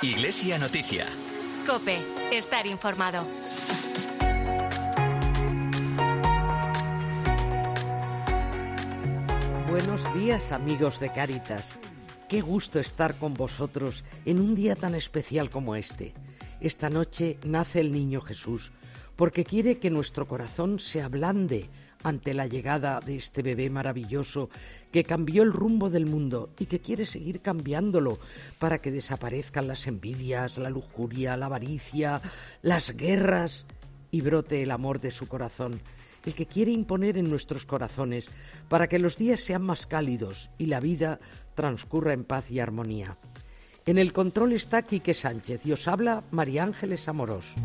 Iglesia Noticia. COPE. Estar informado. Buenos días, amigos de Cáritas. Qué gusto estar con vosotros en un día tan especial como este. Esta noche nace el niño Jesús porque quiere que nuestro corazón se ablande ante la llegada de este bebé maravilloso que cambió el rumbo del mundo y que quiere seguir cambiándolo para que desaparezcan las envidias, la lujuria, la avaricia, las guerras y brote el amor de su corazón, el que quiere imponer en nuestros corazones para que los días sean más cálidos y la vida transcurra en paz y armonía. En el control está Quique Sánchez y os habla María Ángeles Amorós.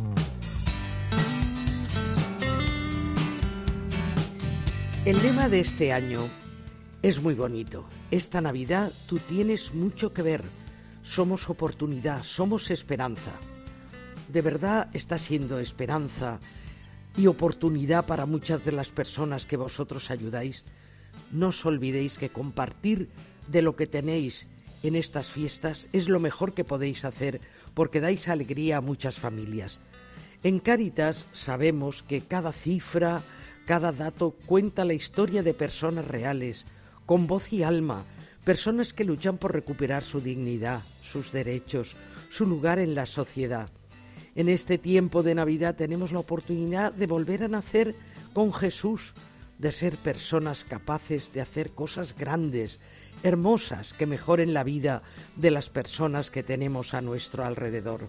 El lema de este año es muy bonito. Esta Navidad tú tienes mucho que ver. Somos oportunidad, somos esperanza. De verdad está siendo esperanza y oportunidad para muchas de las personas que vosotros ayudáis. No os olvidéis que compartir de lo que tenéis en estas fiestas es lo mejor que podéis hacer porque dais alegría a muchas familias. En Cáritas sabemos que cada cifra, cada dato cuenta la historia de personas reales, con voz y alma, personas que luchan por recuperar su dignidad, sus derechos, su lugar en la sociedad. En este tiempo de Navidad tenemos la oportunidad de volver a nacer con Jesús, de ser personas capaces de hacer cosas grandes, hermosas, que mejoren la vida de las personas que tenemos a nuestro alrededor.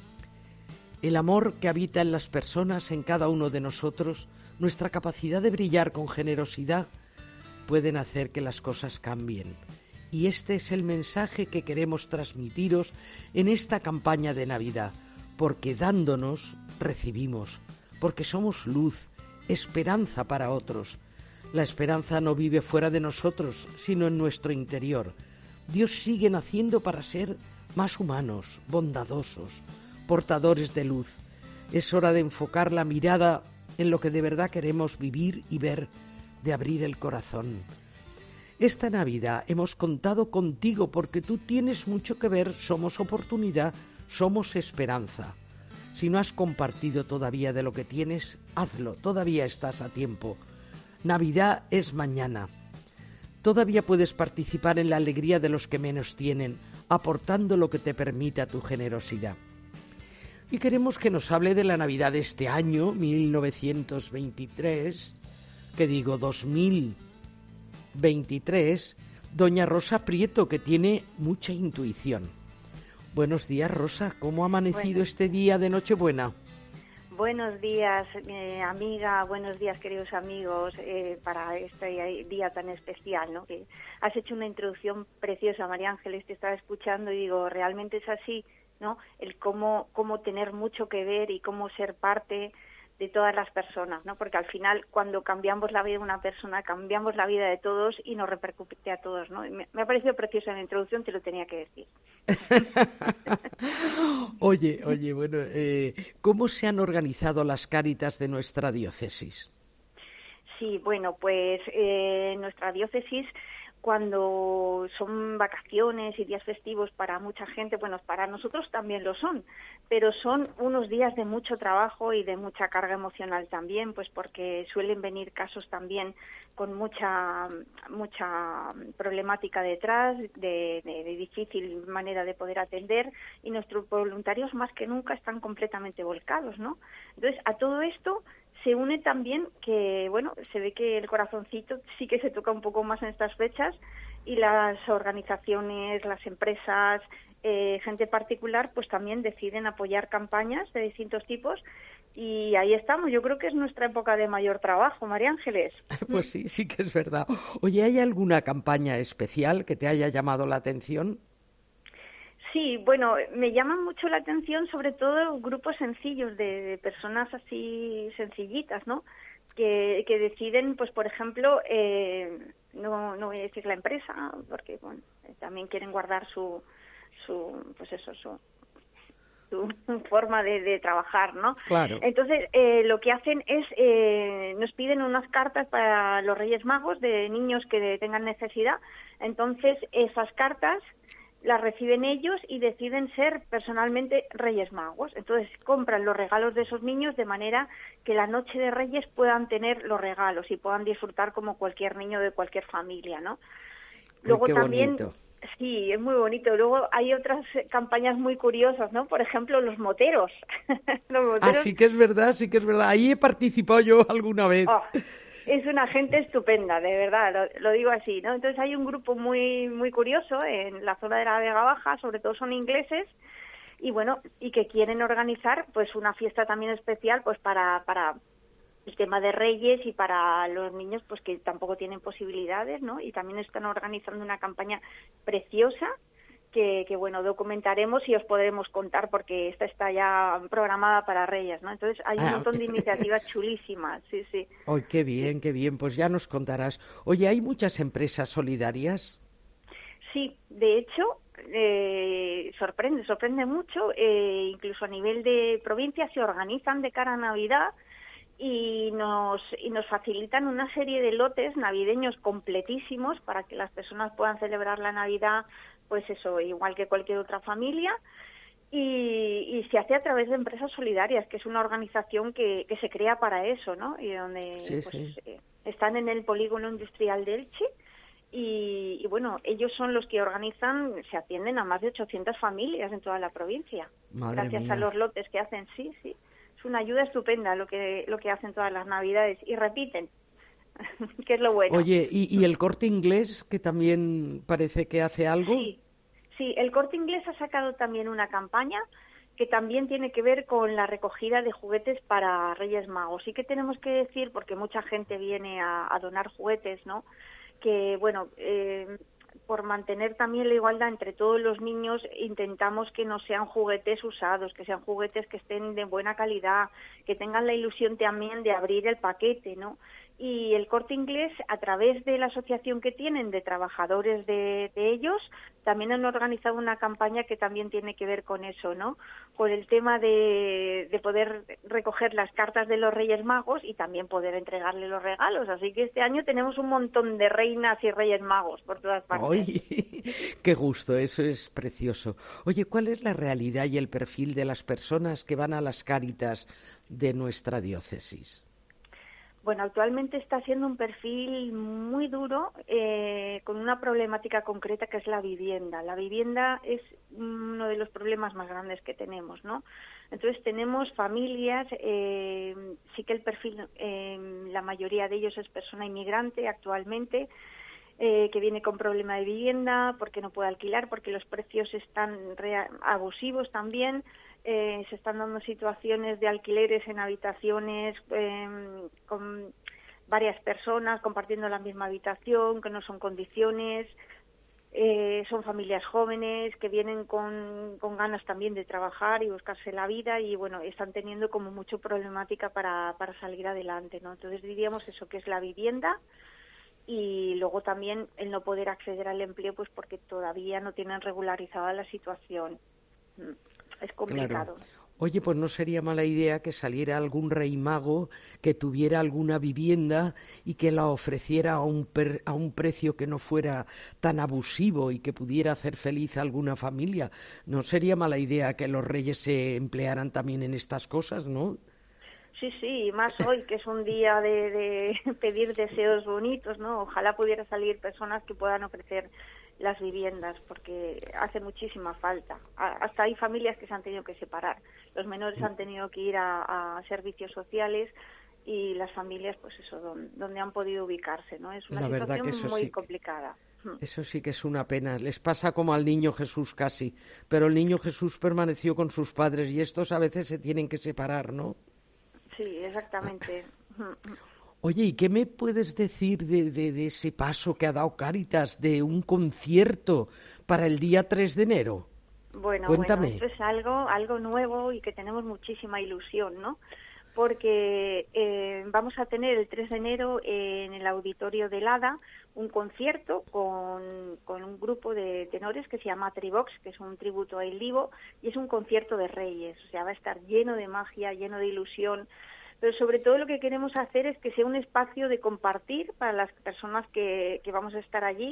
El amor que habita en las personas, en cada uno de nosotros, nuestra capacidad de brillar con generosidad, pueden hacer que las cosas cambien. Y este es el mensaje que queremos transmitiros en esta campaña de Navidad, porque dándonos, recibimos, porque somos luz, esperanza para otros. La esperanza no vive fuera de nosotros, sino en nuestro interior. Dios sigue naciendo para ser más humanos, bondadosos, portadores de luz. Es hora de enfocar la mirada en lo que de verdad queremos vivir y ver, de abrir el corazón. Esta Navidad hemos contado contigo porque tú tienes mucho que ver, somos oportunidad, somos esperanza. Si no has compartido todavía de lo que tienes, hazlo, todavía estás a tiempo. Navidad es mañana. Todavía puedes participar en la alegría de los que menos tienen, aportando lo que te permita tu generosidad. Y queremos que nos hable de la Navidad de este año, 1923, 2023, doña Rosa Prieto, que tiene mucha intuición. Buenos días, Rosa. ¿Cómo ha amanecido este día de Nochebuena? Buenos días, amiga. Buenos días, queridos amigos, para este día tan especial, ¿no? Que has hecho una introducción preciosa, María Ángeles. Te estaba escuchando y digo, realmente es así, ¿no? El cómo tener mucho que ver y cómo ser parte de todas las personas, ¿no? Porque al final, cuando cambiamos la vida de una persona, cambiamos la vida de todos y nos repercute a todos, ¿no? Me ha parecido preciosa la introducción, te lo tenía que decir. Oye, bueno, ¿cómo se han organizado las Cáritas de nuestra diócesis? Sí, bueno, pues nuestra diócesis, cuando son vacaciones y días festivos para mucha gente, bueno, para nosotros también lo son, pero son unos días de mucho trabajo y de mucha carga emocional también, pues porque suelen venir casos también con mucha problemática detrás, de difícil manera de poder atender, y nuestros voluntarios más que nunca están completamente volcados, ¿no? Entonces, a todo esto se une también que, bueno, se ve que el corazoncito sí que se toca un poco más en estas fechas, y las organizaciones, las empresas, gente particular, pues también deciden apoyar campañas de distintos tipos, y ahí estamos. Yo creo que es nuestra época de mayor trabajo, María Ángeles. Pues sí que es verdad. Oye, ¿hay alguna campaña especial que te haya llamado la atención? Sí, bueno, me llaman mucho la atención sobre todo grupos sencillos de personas así sencillitas, ¿no? Que deciden, pues por ejemplo, no voy a decir la empresa, porque bueno, también quieren guardar su forma de trabajar, ¿no? Claro. Entonces, lo que hacen es, nos piden unas cartas para los Reyes Magos de niños que tengan necesidad. Entonces, esas cartas las reciben ellos y deciden ser personalmente Reyes Magos. Entonces compran los regalos de esos niños de manera que la noche de Reyes puedan tener los regalos y puedan disfrutar como cualquier niño de cualquier familia, ¿no? Luego qué también, bonito. sí, es muy bonito. Luego hay otras campañas muy curiosas, ¿no? Por ejemplo, los moteros. Los moteros, Sí que es verdad, sí que es verdad. Ahí he participado yo alguna vez. oh, es una gente estupenda, de verdad, lo digo así, ¿no? Entonces hay un grupo muy muy curioso en la zona de la Vega Baja, sobre todo son ingleses, y bueno, y que quieren organizar pues una fiesta también especial pues para el tema de Reyes y para los niños pues que tampoco tienen posibilidades, ¿no? Y también están organizando una campaña preciosa que bueno, documentaremos y os podremos contar porque esta está ya programada para Reyes, ¿no? Entonces hay un montón de iniciativas chulísimas, sí, sí. ¡Ay, qué Sí, bien, qué bien! Pues ya nos contarás. Oye, ¿hay muchas empresas solidarias? sí, de hecho, sorprende mucho, incluso a nivel de provincia se organizan de cara a Navidad y nos facilitan una serie de lotes navideños completísimos para que las personas puedan celebrar la Navidad, pues eso, igual que cualquier otra familia. Y se hace a través de Empresas Solidarias, que es una organización que se crea para eso, ¿no? Y donde Sí, pues sí. están en el polígono industrial de Elche y bueno, ellos son los que organizan, se atienden a más de 800 familias en toda la provincia, Madre gracias a mía. los lotes que hacen, sí, sí. Es una ayuda estupenda lo que hacen todas las Navidades y repiten, que es lo bueno. Oye, ¿y el Corte Inglés, que también parece que hace algo? Sí, sí, el Corte Inglés ha sacado también una campaña que también tiene que ver con la recogida de juguetes para Reyes Magos. Sí que tenemos que decir, porque mucha gente viene a donar juguetes, ¿no? Que, bueno, por mantener también la igualdad entre todos los niños, intentamos que no sean juguetes usados, que sean juguetes que estén de buena calidad, que tengan la ilusión también de abrir el paquete, ¿no? Y el Corte Inglés, a través de la asociación que tienen de trabajadores de ellos, también han organizado una campaña que también tiene que ver con eso, ¿no? Con el tema de poder recoger las cartas de los Reyes Magos y también poder entregarle los regalos. Así que este año tenemos un montón de reinas y Reyes Magos por todas partes. ¡Ay! ¡Qué gusto! Eso es precioso. Oye, ¿cuál es la realidad y el perfil de las personas que van a las Cáritas de nuestra diócesis? Bueno, actualmente está siendo un perfil muy duro con una problemática concreta que es la vivienda. La vivienda es uno de los problemas más grandes que tenemos, ¿no? Entonces tenemos familias, sí que el perfil, la mayoría de ellos es persona inmigrante actualmente, que viene con problema de vivienda, porque no puede alquilar, porque los precios están abusivos también. Se están dando situaciones de alquileres en habitaciones con varias personas compartiendo la misma habitación, que no son condiciones. Son familias jóvenes que vienen con ganas también de trabajar y buscarse la vida y bueno, están teniendo como mucho problemática para salir adelante, ¿no? Entonces diríamos eso, que es la vivienda y luego también el no poder acceder al empleo pues porque todavía no tienen regularizada la situación. Es complicado. Claro. Oye, pues no sería mala idea que saliera algún rey mago que tuviera alguna vivienda y que la ofreciera a un precio que no fuera tan abusivo y que pudiera hacer feliz a alguna familia. No sería mala idea que los reyes se emplearan también en estas cosas, ¿no? Sí, sí, y más hoy, que es un día de pedir deseos bonitos, ¿no? Ojalá pudiera salir personas que puedan ofrecer las viviendas, porque hace muchísima falta. Hasta hay familias que se han tenido que separar. Los menores han tenido que ir a servicios sociales y las familias, pues eso, donde han podido ubicarse, ¿no? Es una La verdad que situación eso muy sí. complicada. Eso sí que es una pena. Les pasa como al niño Jesús casi. Pero el niño Jesús permaneció con sus padres y estos a veces se tienen que separar, ¿no? Sí, exactamente. Oye, ¿y qué me puedes decir de ese paso que ha dado Cáritas de un concierto para el día 3 de enero? Bueno, Cuéntame. esto es algo nuevo y que tenemos muchísima ilusión, ¿no? Porque vamos a tener el 3 de enero en el auditorio del Hada un concierto con un grupo de tenores que se llama Trivox, que es un tributo a El Divo, y es un concierto de Reyes, o sea, va a estar lleno de magia, lleno de ilusión, pero sobre todo lo que queremos hacer es que sea un espacio de compartir para las personas que vamos a estar allí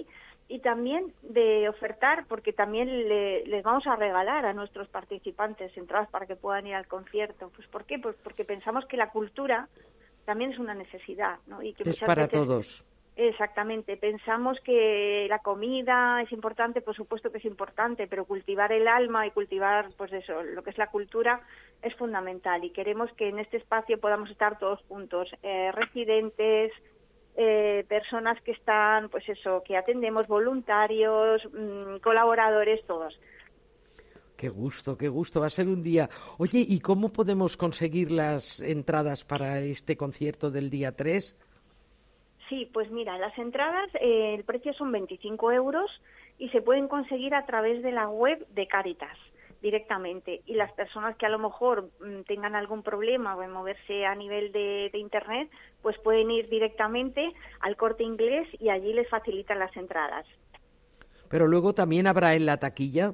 y también de ofertar, porque también les vamos a regalar a nuestros participantes entradas para que puedan ir al concierto. Pues ¿por qué? Pues porque pensamos que la cultura también es una necesidad, ¿no? Y que es para todos. Exactamente. Pensamos que la comida es importante, por supuesto que es importante, pero cultivar el alma y cultivar, pues eso, lo que es la cultura es fundamental. Y queremos que en este espacio podamos estar todos juntos, residentes, personas que están, pues eso, que atendemos, voluntarios, colaboradores, todos. Qué gusto, va a ser un día. Oye, ¿y cómo podemos conseguir las entradas para este concierto del día 3? Sí, pues mira, las entradas, el precio son 25 euros y se pueden conseguir a través de la web de Cáritas directamente. Y las personas que a lo mejor tengan algún problema o en moverse a nivel de Internet, pues pueden ir directamente al Corte Inglés y allí les facilitan las entradas. Pero luego también habrá en la taquilla.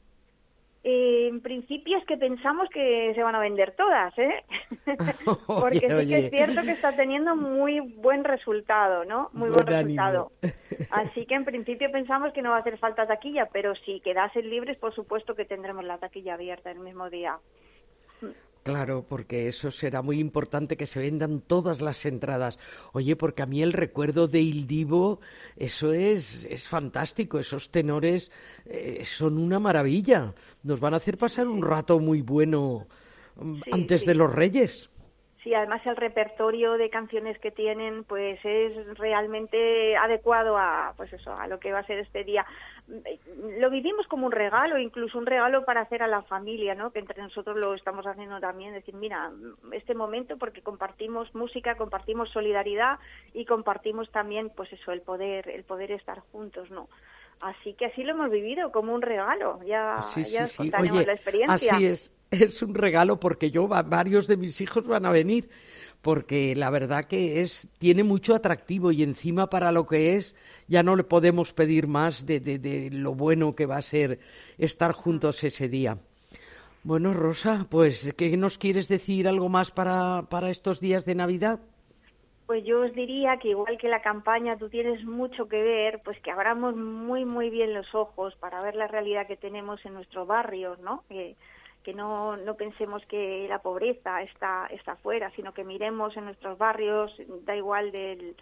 En principio es que pensamos que se van a vender todas, ¿eh? Porque sí que es cierto que está teniendo muy buen resultado, ¿no? Muy buen resultado. Así que en principio pensamos que no va a hacer falta taquilla, pero si quedasen libres, por supuesto que tendremos la taquilla abierta el mismo día. Claro, porque eso será muy importante, que se vendan todas las entradas. Oye, porque a mí el recuerdo de Il Divo, eso es fantástico. Esos tenores son una maravilla. Nos van a hacer pasar un rato muy bueno antes de los Reyes. Sí, además el repertorio de canciones que tienen, pues es realmente adecuado a, pues eso, a lo que va a ser este día. Lo vivimos como un regalo, incluso un regalo para hacer a la familia, ¿no? Que entre nosotros lo estamos haciendo también, decir, mira, este momento, porque compartimos música, compartimos solidaridad y compartimos también, pues eso, el poder estar juntos, ¿no? Así que así lo hemos vivido, como un regalo. Ya contaremos. Oye, la experiencia. Así es un regalo, porque varios de mis hijos van a venir, porque la verdad que tiene mucho atractivo, y encima para lo que es, ya no le podemos pedir más de lo bueno que va a ser estar juntos ese día. Bueno, Rosa, pues, ¿qué nos quieres decir algo más para estos días de Navidad? Pues yo os diría que igual que la campaña Tú tienes mucho que ver, pues que abramos muy muy bien los ojos para ver la realidad que tenemos en nuestros barrios, ¿no? Que no pensemos que la pobreza está fuera, sino que miremos en nuestros barrios, da igual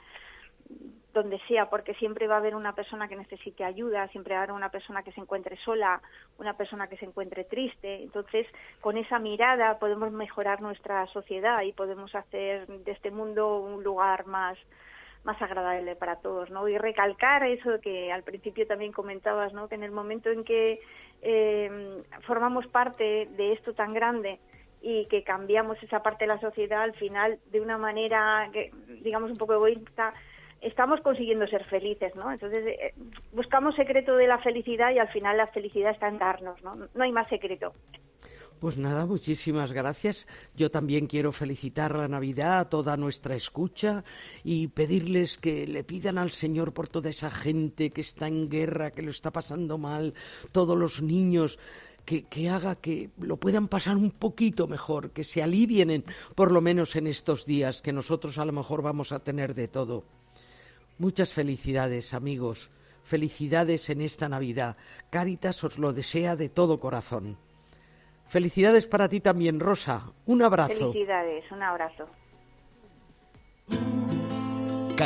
donde sea, porque siempre va a haber una persona que necesite ayuda, siempre va a haber una persona que se encuentre sola, una persona que se encuentre triste. Entonces, con esa mirada podemos mejorar nuestra sociedad y podemos hacer de este mundo un lugar más agradable para todos, ¿no? Y recalcar eso que al principio también comentabas, ¿no? Que en el momento en que formamos parte de esto tan grande y que cambiamos esa parte de la sociedad, al final, de una manera, digamos, un poco egoísta, estamos consiguiendo ser felices, ¿no? Entonces, buscamos secreto de la felicidad y al final la felicidad está en darnos, ¿no? No hay más secreto. Pues nada, muchísimas gracias. Yo también quiero felicitar la Navidad a toda nuestra escucha y pedirles que le pidan al Señor por toda esa gente que está en guerra, que lo está pasando mal, todos los niños, que haga que lo puedan pasar un poquito mejor, que se alivien por lo menos en estos días, que nosotros a lo mejor vamos a tener de todo. Muchas felicidades, amigos. Felicidades en esta Navidad. Cáritas os lo desea de todo corazón. Felicidades para ti también, Rosa. Un abrazo. Felicidades, un abrazo.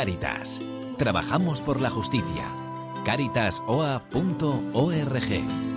Cáritas. Trabajamos por la justicia. Caritasoa.org